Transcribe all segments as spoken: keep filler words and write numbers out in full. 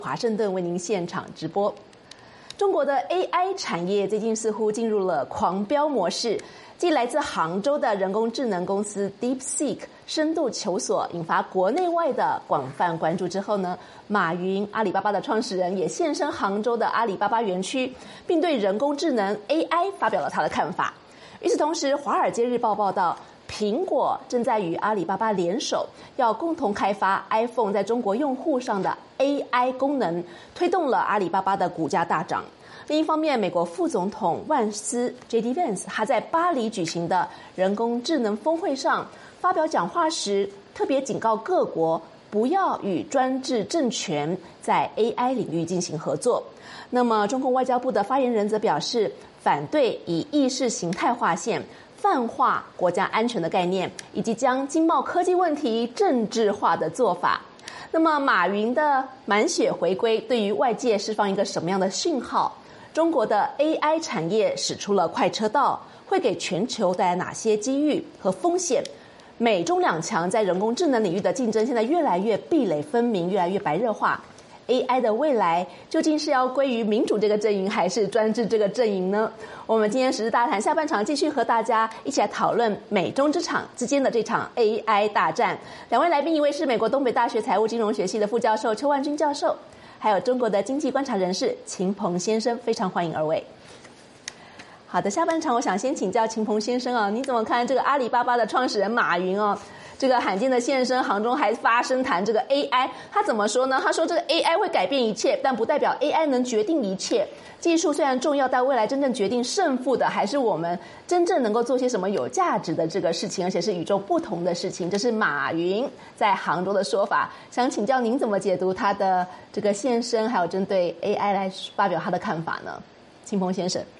华盛顿为您现场直播。中国的 A I 产业最近似乎进入了狂飙模式，继来自杭州的人工智能公司 DeepSeek 深度求索引发国内外的广泛关注之后呢，马云阿里巴巴的创始人也现身杭州的阿里巴巴园区，并对人工智能 A I 发表了他的看法。与此同时，《华尔街日报》报道，苹果正在与阿里巴巴联手，要共同开发 iPhone 在中国用户上的 A I 功能，推动了阿里巴巴的股价大涨。另一方面，美国副总统万斯 J D Vance 他在巴黎举行的人工智能峰会上发表讲话时，特别警告各国不要与专制政权在 A I 领域进行合作。那么，中共外交部的发言人则表示，反对以意识形态划线、泛化国家安全的概念，以及将经贸科技问题政治化的做法。那么，马云的满血回归对于外界释放一个什么样的讯号？中国的 A I 产业驶出了快车道，会给全球带来哪些机遇和风险？美中两强在人工智能领域的竞争现在越来越壁垒分明，越来越白热化。A I 的未来究竟是要归于民主这个阵营，还是专制这个阵营呢？我们今天时事大谈下半场继续和大家一起来讨论美中之场之间的这场 A I 大战。两位来宾，一位是美国东北大学财务金融学系的副教授邱万军教授，还有中国的经济观察人士秦鹏先生，非常欢迎二位。好的，下半场我想先请教秦鹏先生啊，你怎么看这个阿里巴巴的创始人马云啊？这个罕见的现身杭州，还发声谈这个 A I， 他怎么说呢？他说这个 A I 会改变一切，但不代表 A I 能决定一切。技术虽然重要，但未来真正决定胜负的还是我们真正能够做些什么有价值的这个事情，而且是与众不同的事情。这是马云在杭州的说法，想请教您怎么解读他的这个现身，还有针对 A I 来发表他的看法呢？秦鹏先生。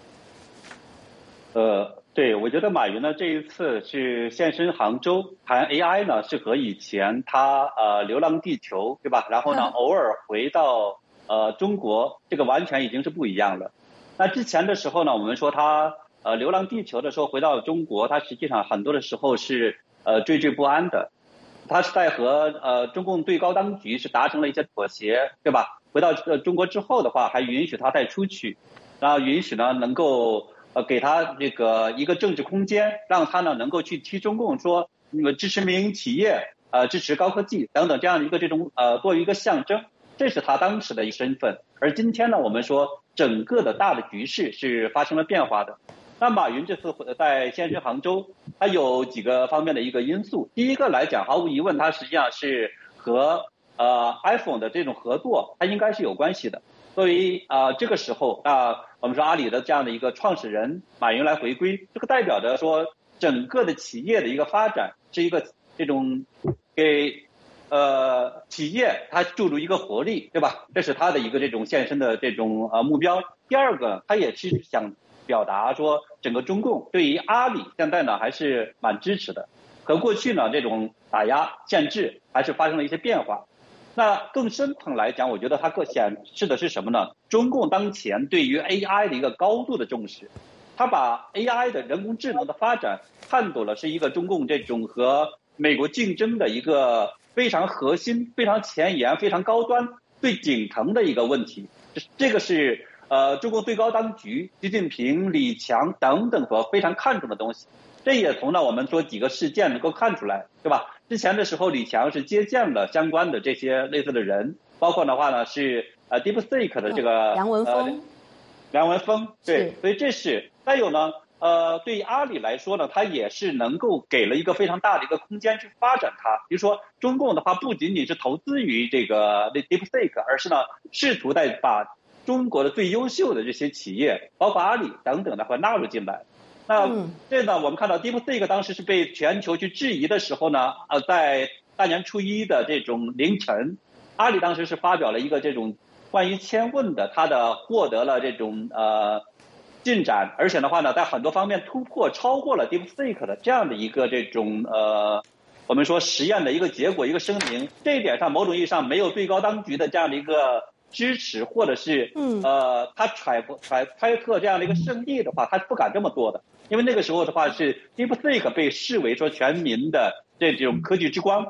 呃，对，我觉得马云呢这一次是现身杭州谈 A I 呢，是和以前他呃流浪地球，对吧？然后呢，偶尔回到呃中国，这个完全已经是不一样了。那之前的时候呢，我们说他呃流浪地球的时候回到中国，他实际上很多的时候是呃惴惴不安的。他是在和呃中共最高当局是达成了一些妥协，对吧？回到呃中国之后的话，还允许他再出去，然后允许呢能够。呃，给他这个一个政治空间，让他呢能够去踢中共，说那么支持民营企业，呃，支持高科技等等这样一个这种呃作为一个象征，这是他当时的一个身份。而今天呢，我们说整个的大的局势是发生了变化的。那马云这次在现身杭州，他有几个方面的一个因素。第一个来讲，毫无疑问，他实际上是和呃 iPhone 的这种合作，它应该是有关系的。所以啊、呃，这个时候啊、呃，我们说阿里的这样的一个创始人马云来回归，这个代表着说整个的企业的一个发展是一个这种给呃企业它注入一个活力，对吧？这是他的一个这种现身的这种呃目标。第二个，他也是想表达说整个中共对于阿里现在呢还是蛮支持的，和过去呢这种打压限制还是发生了一些变化。那更深层来讲，我觉得它更显示的是什么呢？中共当前对于 A I 的一个高度的重视，它把 A I 的人工智能的发展看作了是一个中共这种和美国竞争的一个非常核心、非常前沿、非常高端、最顶层的一个问题。这个是呃中共最高当局习近平、李强等等所非常看重的东西。这也从呢我们说几个事件能够看出来，对吧？之前的时候，李强是接见了相关的这些类似的人，包括的话呢是呃 DeepSeek 的这个、 哦、梁文峰、 呃，梁文峰，对，所以这是。再有呢，呃，对于阿里来说呢，它也是能够给了一个非常大的一个空间去发展它。比如说，中共的话不仅仅是投资于这个 DeepSeek， 而是呢试图在把中国的最优秀的这些企业，包括阿里等等的话纳入进来。那这呢，我们看到 DeepSeek 当时是被全球去质疑的时候呢，呃，在大年初一的这种凌晨，阿里当时是发表了一个这种关于千问的，它的获得了这种呃进展，而且的话呢，在很多方面突破超过了 DeepSeek 的这样的一个这种呃我们说实验的一个结果一个声明。这一点上，某种意义上没有最高当局的这样的一个支持，或者是呃他揣揣猜测这样的一个胜利的话，他不敢这么做的。因为那个时候的话是 DeepSeek 被视为说全民的这种科技之光，对吧？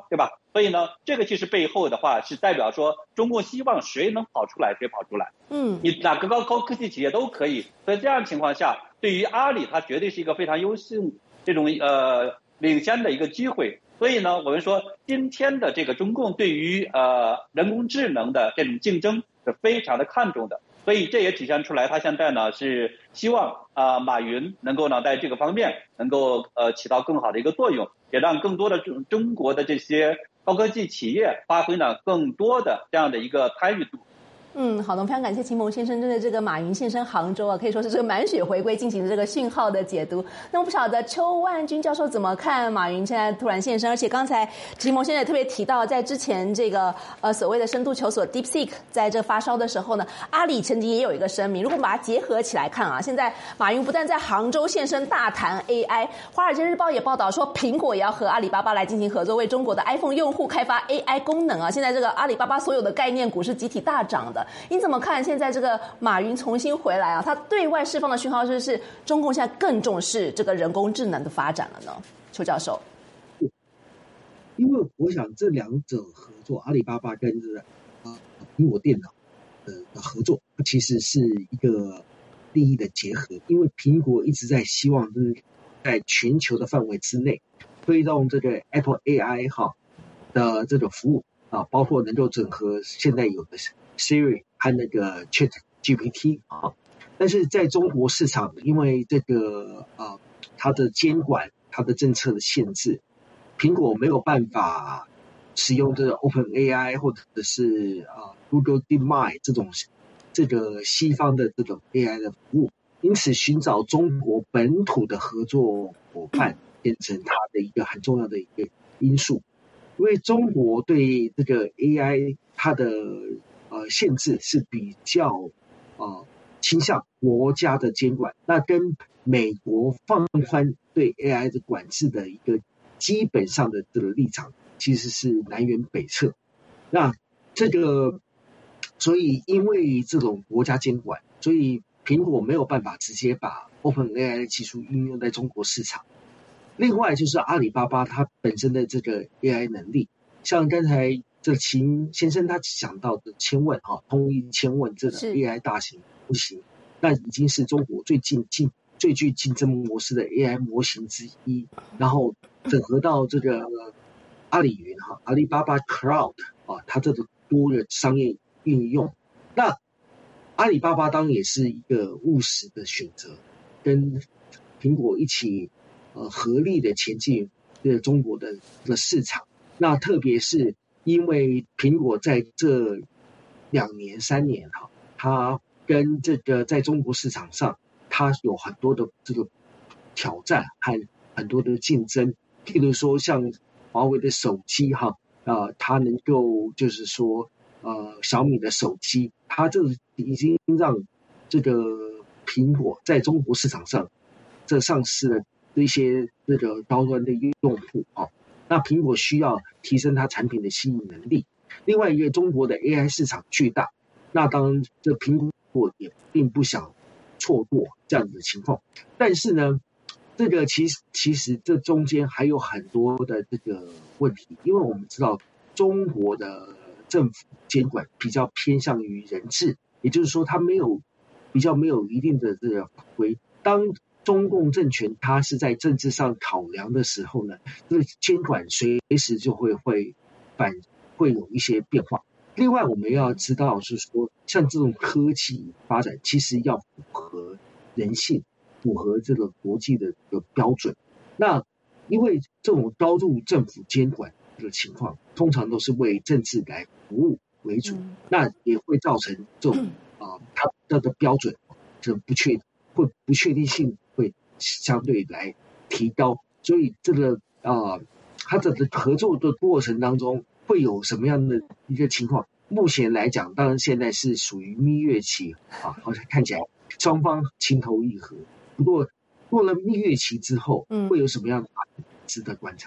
所以呢，这个其实背后的话是代表说，中共希望谁能跑出来谁跑出来。 嗯， 你哪个高高科技企业都可以。所以这样情况下，对于阿里，它绝对是一个非常优胜这种呃领先的一个机会。所以呢，我们说今天的这个中共对于呃人工智能的这种竞争是非常的看重的。所以这也体现出来，他现在呢是希望啊、呃、马云能够呢在这个方面能够呃起到更好的一个作用，也让更多的中中国的这些高科技企业发挥呢更多的这样的一个参与度。 嗯，好的，非常感谢秦鹏先生针对这个马云现身杭州啊，可以说是这个满血回归进行的这个讯号的解读。那我不晓得邱万军教授怎么看马云现在突然现身，而且刚才秦鹏先生也特别提到，在之前这个呃所谓的深度求索 DeepSeek 在这发烧的时候呢，阿里曾经也有一个声明。如果我们把它结合起来看啊，现在马云不但在杭州现身大谈 A I， 华尔街日报也报道说，苹果也要和阿里巴巴来进行合作，为中国的 iPhone 用户开发 A I 功能啊。现在这个阿里巴巴所有的概念股是集体大涨的。你怎么看现在这个马云重新回来啊？他对外释放的讯号是是中共现在更重视这个人工智能的发展了呢？邱教授， 因为我想这两者合作，阿里巴巴跟这个啊苹果电脑的合作，其实是一个利益的结合。因为苹果一直在希望在全球的范围之内推动这个 Apple A I 哈的这种服务啊，包括能够整合现在有的 Siri 和那个 Chat G P T 啊，但是在中国市场，因为这个啊它的监管、它的政策的限制，苹果没有办法使用这个 OpenAI 或者是啊 Google DeepMind 这种这个西方的这种 A I 的服务，因此寻找中国本土的合作伙伴变成它的一个很重要的一个因素。因为中国对这个 A I 它的呃限制是比较呃倾向国家的监管，那跟美国放宽对 A I 的管制的一个基本上的这个立场其实是南辕北辙。那这个所以因为这种国家监管，所以苹果没有办法直接把 OpenAI 的技术应用在中国市场。另外就是阿里巴巴它本身的这个 A I 能力，像刚才这秦先生他讲到的千问哈，通义千问这个 A I 大型模型，那已经是中国最近竞最具竞争模式的 A I 模型之一。然后整合到这个阿里云哈，阿里巴巴 Cloud 啊，它这个多的商业运用。那阿里巴巴当然也是一个务实的选择，跟苹果一起呃合力的前进这中国的的市场。那特别是因为苹果在这两年三年哈，它跟这个在中国市场上，它有很多的这个挑战和很多的竞争。譬如说像华为的手机哈，呃，它能够就是说呃小米的手机，它这已经让这个苹果在中国市场上这上市了一些这个高端的用户啊。那苹果需要提升它产品的吸引能力。另外一个，中国的 A I 市场巨大，那当然这苹果也并不想错过这样子的情况。但是呢，这个其实其实这中间还有很多的这个问题，因为我们知道中国的政府监管比较偏向于人治，也就是说它没有比较没有一定的这个法规。当中共政权它是在政治上考量的时候呢，这个监管随时就会会反会有一些变化。另外我们要知道是说，像这种科技发展其实要符合人性，符合这个国际的这个标准。那因为这种高度政府监管的情况，通常都是为政治来服务为主，嗯、那也会造成这种啊、呃，它它的标准这不确会不确定性会相对来提高。所以这个啊、呃，它的合作的过程当中会有什么样的一个情况？目前来讲，当然现在是属于蜜月期啊，好像看起来双方情投意合。不过过了蜜月期之后，会有什么样的值得观察？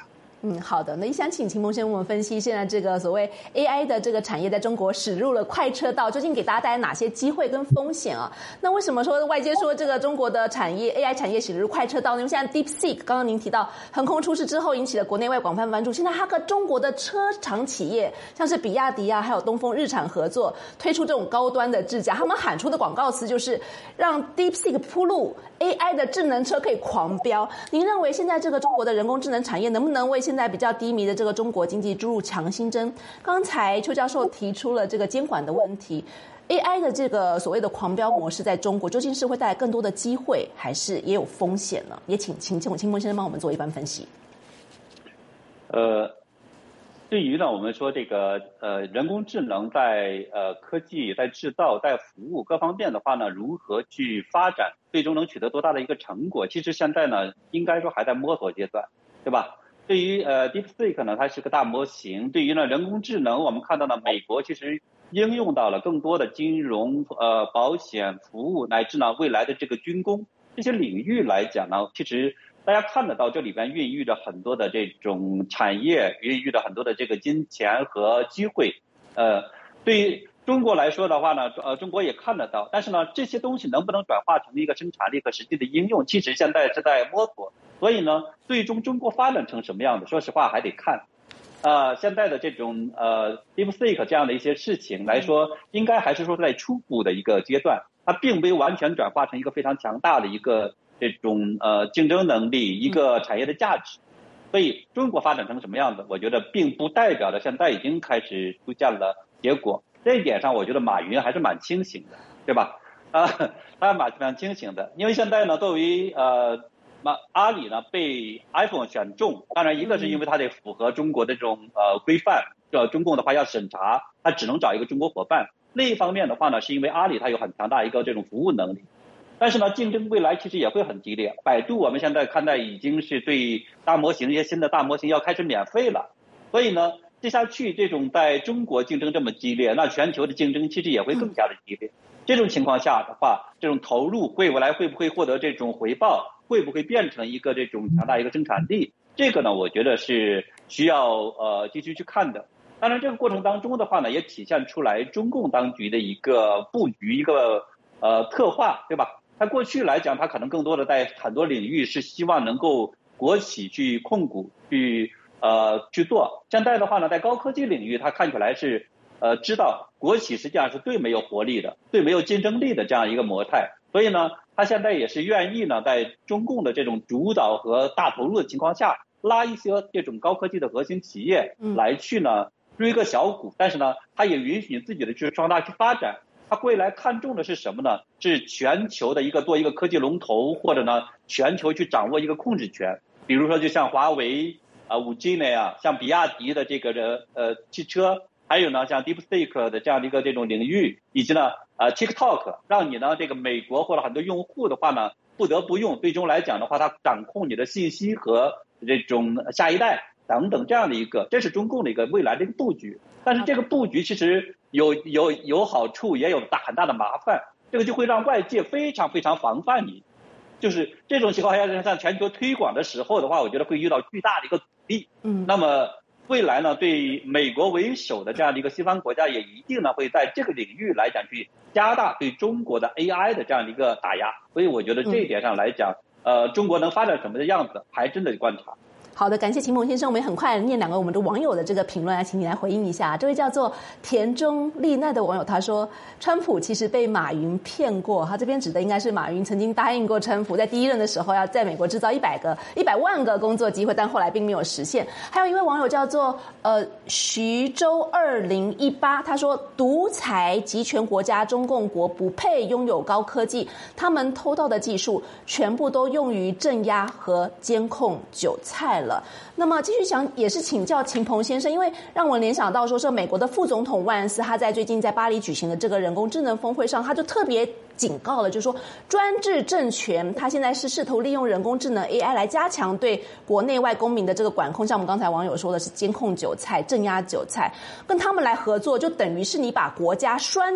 嗯，好的。那也想请秦鹏先为我们分析现在这个所谓 A I 的这个产业在中国驶入了快车道，究竟给大家带来哪些机会跟风险啊？那为什么说外界说这个中国的产业 A I 产业驶入快车道呢？因为现在 DeepSeek 刚刚您提到横空出世之后引起了国内外广泛关注，现在它和中国的车厂企业像是比亚迪啊，还有东风日产合作推出这种高端的智驾，他们喊出的广告词就是让 DeepSeek 铺路 A I 的智能车可以狂飙。您认为现在这个中国的人工智能产业能不能为现在比较低迷的这个中国经济注入强心针？刚才邱教授提出了这个监管的问题 ，A I 的这个所谓的狂飙模式在中国究竟是会带来更多的机会，还是也有风险呢？也请请请秦鹏先生帮我们做一番分析。 呃，对于呢，我们说这个呃人工智能在呃科技、在制造、在服务各方面的话呢，如何去发展，最终能取得多大的一个成果？其实现在呢，应该说还在摸索阶段，对吧？对于呃 DeepSeek 呢，它是个大模型。对于呢人工智能，我们看到呢，美国其实应用到了更多的金融、呃保险服务，乃至呢未来的这个军工这些领域来讲呢，其实大家看得到这里边孕育着很多的这种产业，孕育着很多的这个金钱和机会。呃，对于中国来说的话呢，呃，中国也看得到，但是呢，这些东西能不能转化成一个生产力和实际的应用，其实现在是在摸索。所以呢，最终中国发展成什么样的，说实话还得看。呃，现在的这种呃 DeepSeek 这样的一些事情来说，应该还是说在初步的一个阶段，它并没有完全转化成一个非常强大的一个这种呃竞争能力，一个产业的价值。所以中国发展成什么样子，我觉得并不代表着现在已经开始出现了结果。这一点上，我觉得马云还是蛮清醒的，对吧？啊，他蛮蛮清醒的，因为现在呢，作为呃。那阿里呢被 iPhone 选中，当然一个是因为它得符合中国的这种呃规范，这中共的话要审查，它只能找一个中国伙伴。另一方面的话呢，是因为阿里它有很强大一个这种服务能力，但是呢，竞争未来其实也会很激烈。百度我们现在看待已经是对大模型一些新的大模型要开始免费了，所以呢，接下去这种在中国竞争这么激烈，那全球的竞争其实也会更加的激烈。这种情况下的话，这种投入会未来会不会获得这种回报？会不会变成一个这种强大一个生产力？这个呢，我觉得是需要呃继续去看的。当然，这个过程当中的话呢，也体现出来中共当局的一个布局，一个呃策划，对吧？它过去来讲，它可能更多的在很多领域是希望能够国企去控股，去呃去做。现在的话呢，在高科技领域，它看起来是呃知道国企实际上是最没有活力的、最没有竞争力的这样一个模态，所以呢。他现在也是愿意呢，在中共的这种主导和大投入的情况下，拉一些这种高科技的核心企业来去呢追个小股，但是呢，他也允许自己的去壮大去发展。他未来看重的是什么呢？是全球的一个做一个科技龙头，或者呢全球去掌握一个控制权。比如说，就像华为啊、五 G 那样，像比亚迪的这个呃汽车。还有呢，像 DeepSeek 的这样的一个这种领域，以及呢，呃 TikTok， 让你呢这个美国或者很多用户的话呢，不得不用。最终来讲的话，它掌控你的信息和这种下一代等等这样的一个，这是中共的一个未来的一个布局。但是这个布局其实有有有好处，也有大很大的麻烦。这个就会让外界非常非常防范你。就是这种情况下，在全球推广的时候的话，我觉得会遇到巨大的一个阻力。嗯，那么。未来呢，对美国为首的这样的一个西方国家，也一定呢会在这个领域来讲去加大对中国的 A I 的这样的一个打压。所以我觉得这一点上来讲，呃，中国能发展什么的样子，还真的观察。 好的，感谢秦鹏先生。我们也很快念两个我们的网友的这个评论啊，请你来回应一下。这位叫做田中丽奈的网友他说，川普其实被马云骗过，他这边指的应该是马云曾经答应过川普，在第一任的时候要在美国制造一百个一百万个工作机会，但后来并没有实现。还有一位网友叫做呃徐州二零一八，他说独裁集权国家中共国不配拥有高科技，他们偷到的技术全部都用于镇压和监控韭菜了。那么继续想也是请教秦鹏先生，因为让我联想到说是美国的副总统万斯，他在最近在巴黎举行的这个人工智能峰会上，他就特别警告了，就是说专制政权他现在是试图利用人工智能 A I 来加强对国内外公民的这个管控，像我们刚才网友说的是监控韭菜、镇压韭菜，跟他们来合作就等于是你把国家拴在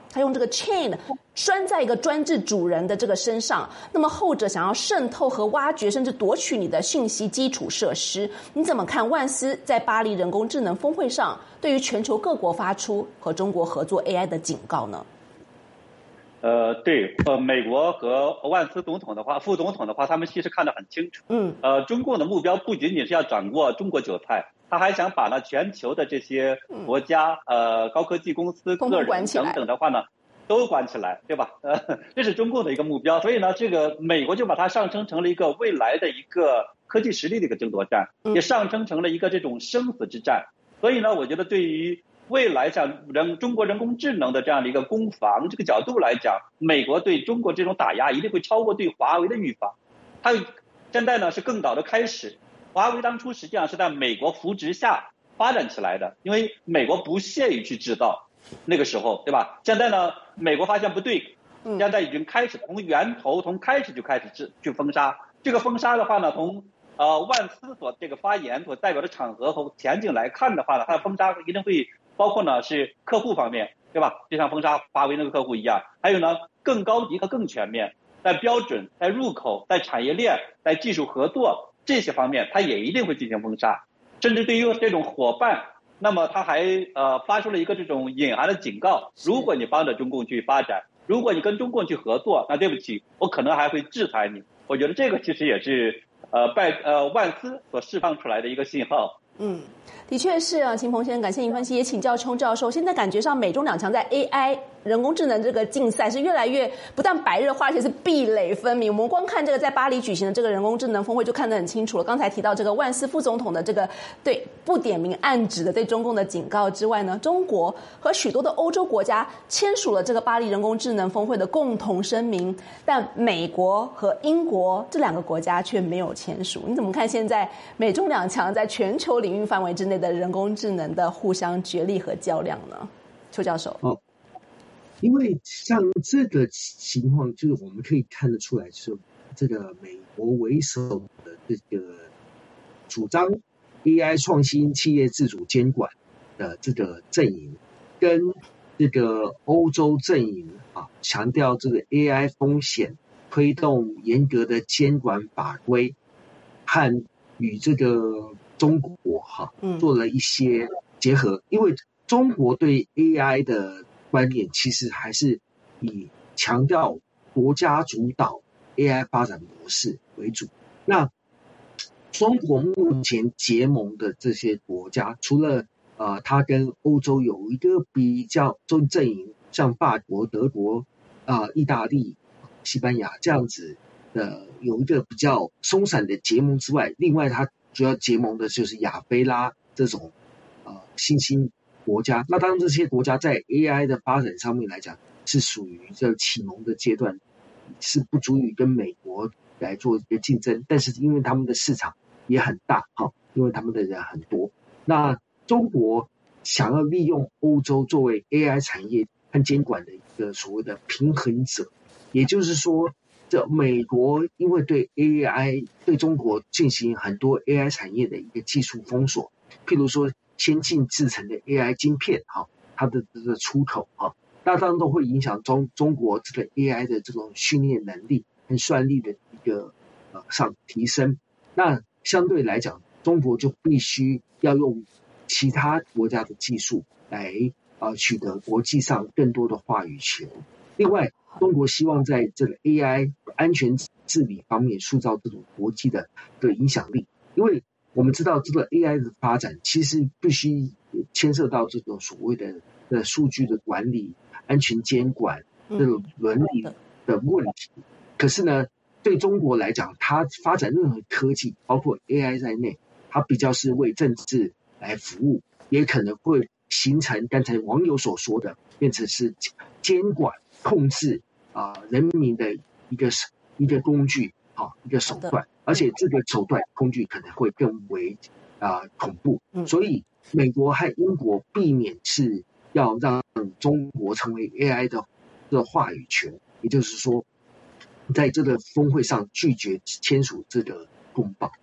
他用这个 chain 拴在一个专制主人的这个身上，那么后者想要渗透和挖掘甚至夺取你的讯息基础设施。你怎么看万斯在巴黎人工智能峰会上对于全球各国发出和中国合作 A I 的警告呢？ 呃，对，呃，美国和万斯总统的话，副总统的话，他们其实看得很清楚。 嗯， 呃，中共的目标不仅仅是要转过中国韭菜，他还想把呢全球的这些国家、呃高科技公司、个人等等的话呢，都管起来，对吧？呃，这是中共的一个目标。所以呢，这个美国就把它上升成了一个未来的一个科技实力的一个争夺战，也上升成了一个这种生死之战。所以呢，我觉得对于未来像人中国人工智能的这样的一个攻防这个角度来讲，美国对中国这种打压一定会超过对华为的预防。它现在呢是更早的开始，华为当初实际上是在美国扶植下发展起来的，因为美国不屑于去制造，那个时候对吧？现在呢，美国发现不对，现在已经开始从源头从开始就开始去去封杀。这个封杀的话呢，从呃万斯所这个发言所代表的场合和前景来看的话呢，它的封杀一定会包括呢是客户方面，对吧？就像封杀华为那个客户一样，还有呢更高级和更全面，在标准、在入口、在产业链、在技术合作这些方面，它也一定会进行封杀。甚至对于这种伙伴，那么他还呃发出了一个这种隐含的警告：如果你帮着中共去发展，如果你跟中共去合作，那对不起，我可能还会制裁你。我觉得这个其实也是呃拜呃万斯所释放出来的一个信号。 嗯，的确是啊，秦鹏先生，感谢您分析，也请教邱教授。现在感觉上美中两强在 A I 人工智能这个竞赛是越来越不但白热化，而且是壁垒分明。我们光看这个在巴黎举行的这个人工智能峰会就看得很清楚了。刚才提到这个万斯副总统的这个对不点名暗指的对中共的警告之外呢，中国和许多的欧洲国家签署了这个巴黎人工智能峰会的共同声明，但美国和英国这两个国家却没有签署。你怎么看现在美中两强在全球领域范围之内的人工智能的互相角力和较量呢？邱教授。 哦，因为像这个情况，就是我们可以看得出来，是这个美国为首的这个主张 A I 创新企业自主监管的这个阵营，跟这个欧洲阵营啊，强调这个 A I 风险，推动严格的监管法规，和与这个中国哈做了一些结合，因为中国对 A I 的观点其实还是以强调国家主导 A I 发展模式为主。那中国目前结盟的这些国家，除了呃，它跟欧洲有一个比较中阵营，像法国、德国、啊、呃、意大利、西班牙这样子的有一个比较松散的结盟之外，另外它主要结盟的就是亚非拉这种呃新兴国家。那当然这些国家在 A I 的发展上面来讲，是属于这启蒙的阶段，是不足以跟美国来做一个竞争，但是因为他们的市场也很大，哈，因为他们的人很多。那中国想要利用欧洲作为 A I 产业和监管的一个所谓的平衡者，也就是说，这美国因为对 A I 对中国进行很多 A I 产业的一个技术封锁，譬如说先进制成的 A I 晶片，哈，它的这个出口，哈，那当然都会影响中中国这个 A I 的这种训练能力和算力的一个呃上提升。那相对来讲，中国就必须要用其他国家的技术来呃取得国际上更多的话语权。另外，中国希望在这个 A I 安全治理方面塑造这种国际的的影响力，因为我们知道这个 A I 的发展其实必须牵涉到这种所谓的的数据的管理、安全监管、这种伦理的问题。可是呢，对中国来讲，它发展任何科技，包括 A I 在内，它比较是为政治来服务，也可能会形成刚才网友所说的，变成是监管、控制啊、呃、人民的一个一个工具啊，一个手段，而且这个手段工具可能会更为啊、呃、恐怖。所以美国和英国避免是要让中国成为 A I 的的话语权，也就是说，在这个峰会上拒绝签署这个公报。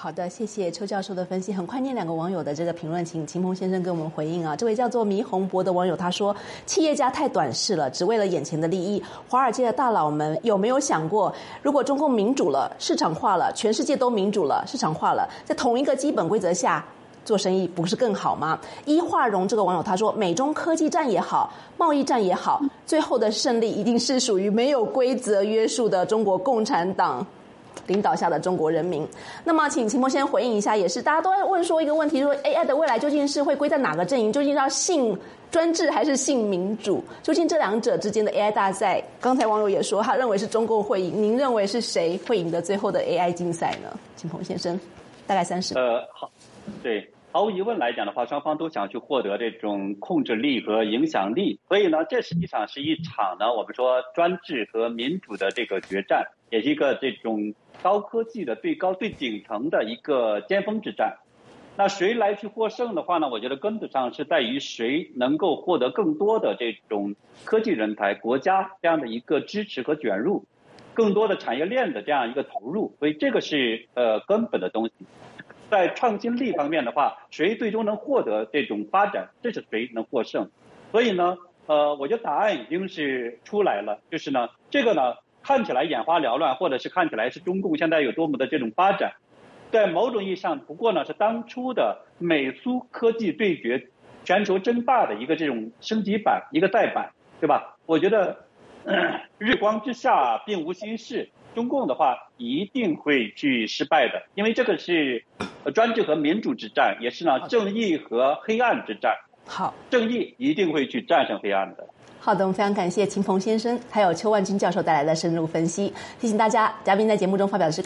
好的，谢谢邱教授的分析。很快念两个网友的这个评论，请秦鹏先生跟我们回应啊。这位叫做迷红博的网友他说，企业家太短视了，只为了眼前的利益。华尔街的大佬们有没有想过，如果中共民主了，市场化了，全世界都民主了，市场化了，在同一个基本规则下做生意不是更好吗？一化荣这个网友他说，美中科技战也好，贸易战也好，最后的胜利一定是属于没有规则约束的中国共产党领导下的中国人民。那么请秦鹏先回应一下，也是大家都在问说一个问题，说 A I 的未来究竟是会归在哪个阵营，究竟要信专制还是信民主，究竟这两者之间的 A I 大赛，刚才网友也说他认为是中共会赢，您认为是谁会赢得最后的 A I 竞赛呢？秦鹏先生大概三十呃好，对，毫无疑问来讲的话，双方都想去获得这种控制力和影响力，所以呢，这实际上是一场呢，我们说专制和民主的这个决战，也是一个这种高科技的最高最顶层的一个尖峰之战。那谁来去获胜的话呢，我觉得根本上是在于谁能够获得更多的这种科技人才、国家这样的一个支持和卷入，更多的产业链的这样一个投入，所以这个是呃根本的东西。在创新力方面的话，谁最终能获得这种发展，这是谁能获胜。所以呢，呃，我觉得答案已经是出来了，就是呢，这个呢看起来眼花缭乱，或者是看起来是中共现在有多么的这种发展，在某种意义上，不过呢是当初的美苏科技对决、全球争霸的一个这种升级版、一个再版，对吧？我觉得、呃、日光之下并无新事。中共的话一定会去失败的，因为这个是专制和民主之战，也是呢正义和黑暗之战。 好， 正义一定会去战胜黑暗的。 好的，我们非常感谢秦鹏先生还有邱万金教授带来的深入分析。提醒大家，嘉宾在节目中发表的是